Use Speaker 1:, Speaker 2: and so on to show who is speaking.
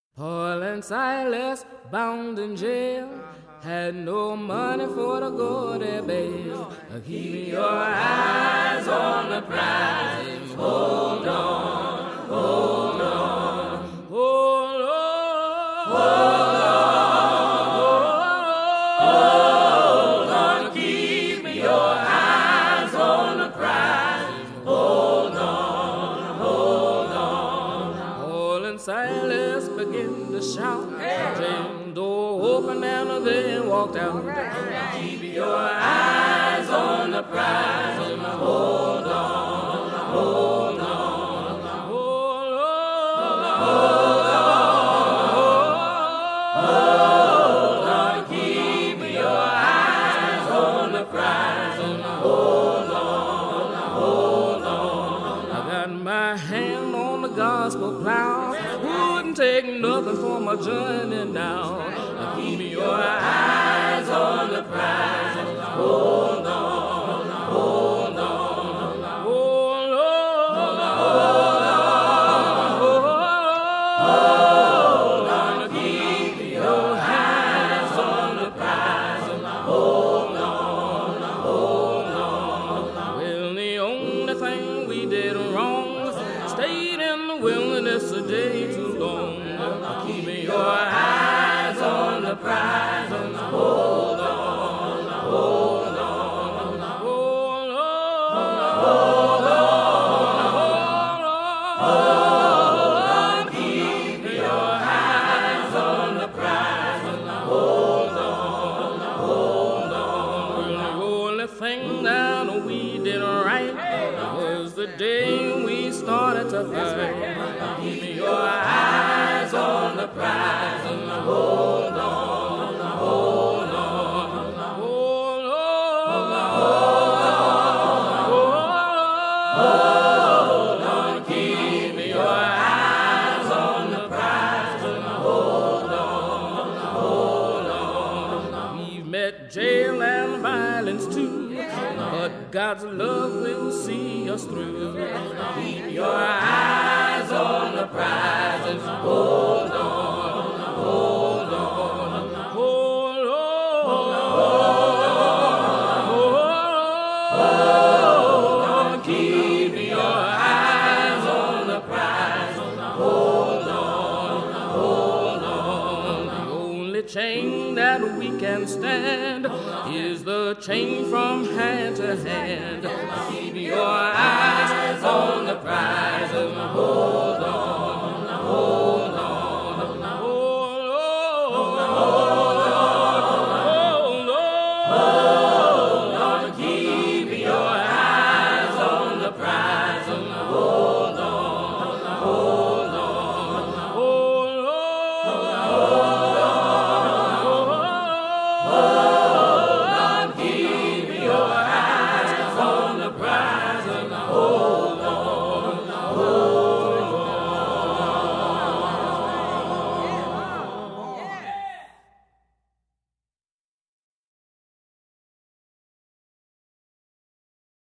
Speaker 1: Paul and Silas, bound in jail, had no money for to go their bail. Keep your eyes on the prize and hold on, hold on, hold on, hold on, hold on. Keep your eyes on the prize and hold on, hold on. Paul and Silas began to shout. Jail door opened and they walked out. Keep your eyes on the prize and hold on, hold on, hold on, hold on. Keep your eyes on the prize and hold on, hold on. I got my hand on the gospel plow. Wouldn't take nothing for my journey now. Keep your eyes on the prize and hold on, hold on, hold on, hold on. Keep your eyes on the prize and hold on, hold on. Well, the only thing we did wrong, stayed in the wilderness a day too long. Keep your eyes on the prize and hold on, hold on, hold on, hold on. Keep your eyes on the prize and hold on, hold on. The only thing that we did right was the day we started to fight. Keep your eyes on the prize and hold on, hold on, hold on, hold on. Keep your eyes on the prize and hold on, hold on. We've met jail and violence too, but God's love will see us through. Keep your eyes on the prize and hold on, hold on, hold on. Keep your eyes on the prize and hold on, hold on. The only chain that we can stand is the chain from hand to hand. Keep your eyes on the prize and hold on.